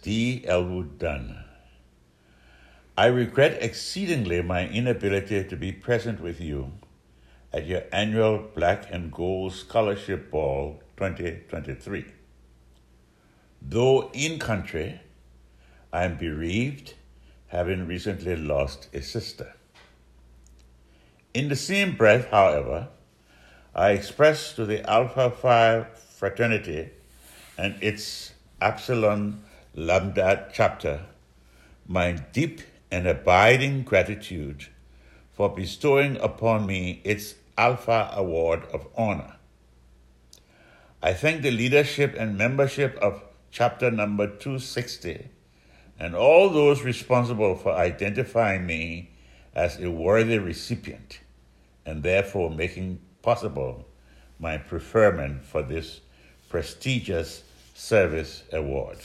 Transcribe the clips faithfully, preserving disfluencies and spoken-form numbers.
D. Elwood Dunn. I regret exceedingly my inability to be present with you at your annual Black and Gold Scholarship Ball twenty twenty-three. Though in country, I am bereaved, having recently lost a sister. In the same breath, however, I express to the Alpha Phi fraternity and its Epsilon Lambda chapter my deep and abiding gratitude for bestowing upon me its Alpha Award of Honor. I thank the leadership and membership of chapter number two sixty and all those responsible for identifying me as a worthy recipient and therefore making possible my preferment for this prestigious service award.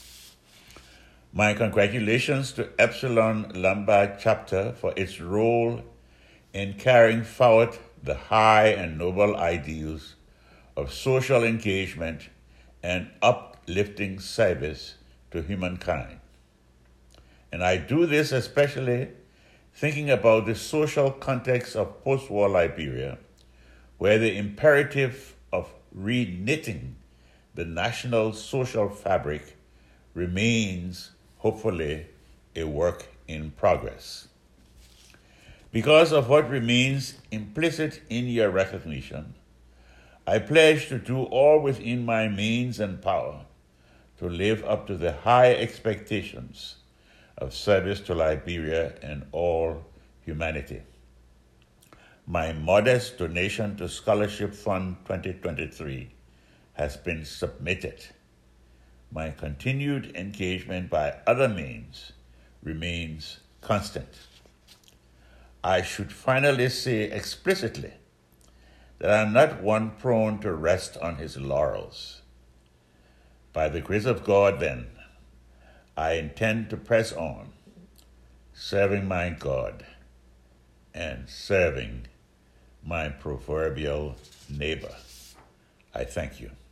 My congratulations to Epsilon Lambda chapter for its role in carrying forward the high and noble ideals of social engagement and uplifting service to humankind. And I do this especially thinking about the social context of post-war Liberia, where the imperative of reknitting the national social fabric remains, hopefully, a work in progress. Because of what remains implicit in your recognition, I pledge to do all within my means and power to live up to the high expectations of service to Liberia and all humanity. My modest donation to Scholarship Fund twenty twenty-three has been submitted. My continued engagement by other means remains constant. I should finally say explicitly that I am not one prone to rest on his laurels. By the grace of God, then, I intend to press on, serving my God and serving my proverbial neighbor. I thank you.